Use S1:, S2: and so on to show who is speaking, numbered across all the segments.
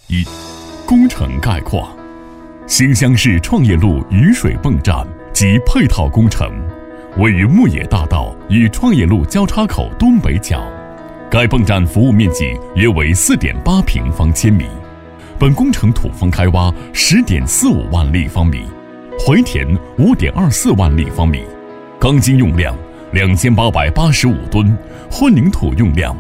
S1: 一、工程概况。新乡市创业路雨水泵站及配套工程位于牧野大道与创业路交叉口东北角，该泵站服务面积约为 4.8 平方千米。本工程土方开挖 10.45 万立方米，回填 5.24 万立方米，钢筋用量2885吨，混凝土用量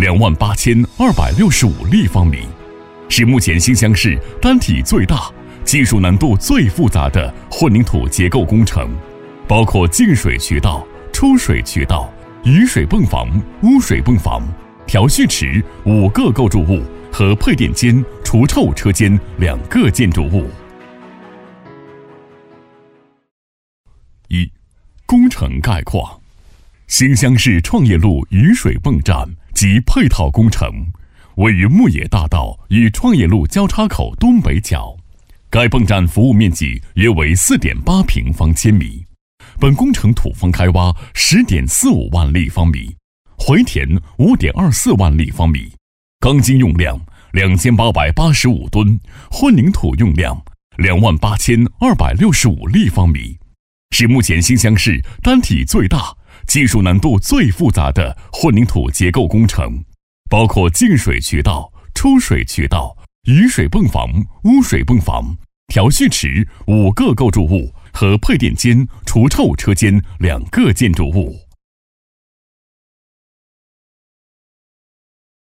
S1: 28265立方米，是目前新乡市单体最大、技术难度最复杂的混凝土结构工程，包括进水渠道、出水渠道、雨水泵房、污水泵房、调蓄池5个构筑物和配电间、除臭车间2个建筑物。一、工程概况。新乡市创业路雨水泵站及配套工程位于牧野大道与创业路交叉口东北角，该泵站服务面积约为 4.8 平方千米。本工程土方开挖 10.45 万立方米，回填 5.24 万立方米，钢筋用量2885吨，混凝土用量28265立方米，是目前新乡市单体最大、技术难度最复杂的混凝土结构工程，包括进水渠道、出水渠道、雨水泵房、污水泵房、调蓄池5个构筑物和配电间、除臭车间2个建筑物。